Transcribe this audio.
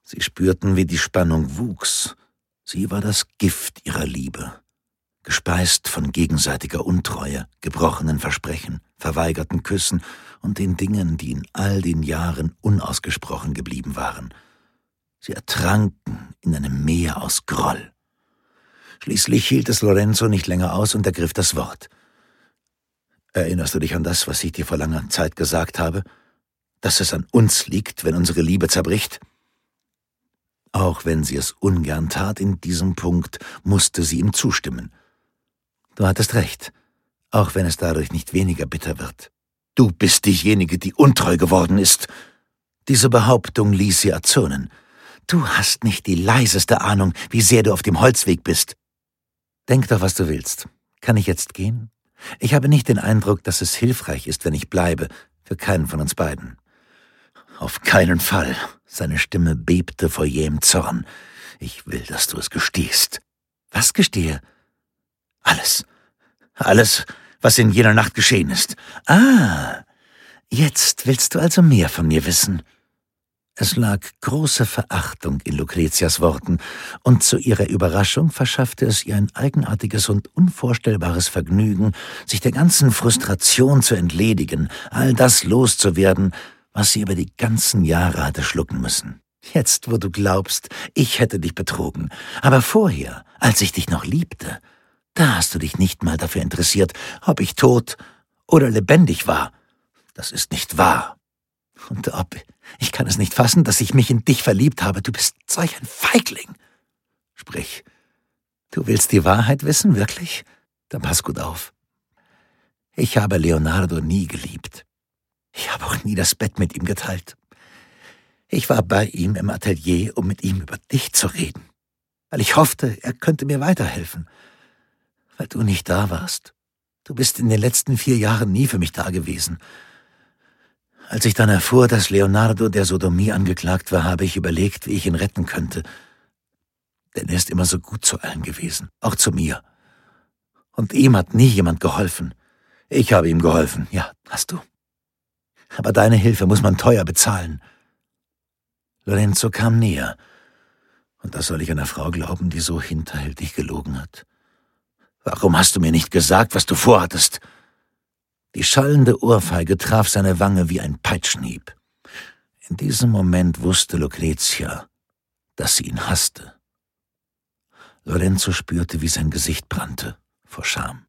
Sie spürten, wie die Spannung wuchs. Sie war das Gift ihrer Liebe, gespeist von gegenseitiger Untreue, gebrochenen Versprechen, verweigerten Küssen und den Dingen, die in all den Jahren unausgesprochen geblieben waren. Sie ertranken in einem Meer aus Groll. Schließlich hielt es Lorenzo nicht länger aus und ergriff das Wort. »Erinnerst du dich an das, was ich dir vor langer Zeit gesagt habe? Dass es an uns liegt, wenn unsere Liebe zerbricht?« Auch wenn sie es ungern tat, in diesem Punkt musste sie ihm zustimmen. »Du hattest recht, auch wenn es dadurch nicht weniger bitter wird. Du bist diejenige, die untreu geworden ist.« Diese Behauptung ließ sie erzürnen. »Du hast nicht die leiseste Ahnung, wie sehr du auf dem Holzweg bist. Denk doch, was du willst. Kann ich jetzt gehen? Ich habe nicht den Eindruck, dass es hilfreich ist, wenn ich bleibe, für keinen von uns beiden.« »Auf keinen Fall.« Seine Stimme bebte vor jähem Zorn. »Ich will, dass du es gestehst.« »Was gestehe?« »Alles. Alles, was in jener Nacht geschehen ist.« »Ah, jetzt willst du also mehr von mir wissen.« Es lag große Verachtung in Lucretias Worten, und zu ihrer Überraschung verschaffte es ihr ein eigenartiges und unvorstellbares Vergnügen, sich der ganzen Frustration zu entledigen, all das loszuwerden, was sie über die ganzen Jahre hatte schlucken müssen. »Jetzt, wo du glaubst, ich hätte dich betrogen, aber vorher, als ich dich noch liebte, da hast du dich nicht mal dafür interessiert, ob ich tot oder lebendig war. Das ist nicht wahr. Und ich kann es nicht fassen, dass ich mich in dich verliebt habe. Du bist solch ein Feigling.« »Sprich, du willst die Wahrheit wissen, wirklich? Dann pass gut auf. Ich habe Leonardo nie geliebt. Ich habe auch nie das Bett mit ihm geteilt. Ich war bei ihm im Atelier, um mit ihm über dich zu reden, weil ich hoffte, er könnte mir weiterhelfen, weil du nicht da warst. Du bist in den letzten 4 Jahren nie für mich da gewesen. Als ich dann erfuhr, dass Leonardo der Sodomie angeklagt war, habe ich überlegt, wie ich ihn retten könnte. Denn er ist immer so gut zu allen gewesen, auch zu mir. Und ihm hat nie jemand geholfen. Ich habe ihm geholfen, ja, hast du. Aber deine Hilfe muss man teuer bezahlen.« Lorenzo kam näher. Und das soll ich einer Frau glauben, die so hinterhältig gelogen hat? »Warum hast du mir nicht gesagt, was du vorhattest?« Die schallende Ohrfeige traf seine Wange wie ein Peitschenhieb. In diesem Moment wusste Lucretia, dass sie ihn hasste. Lorenzo spürte, wie sein Gesicht brannte vor Scham.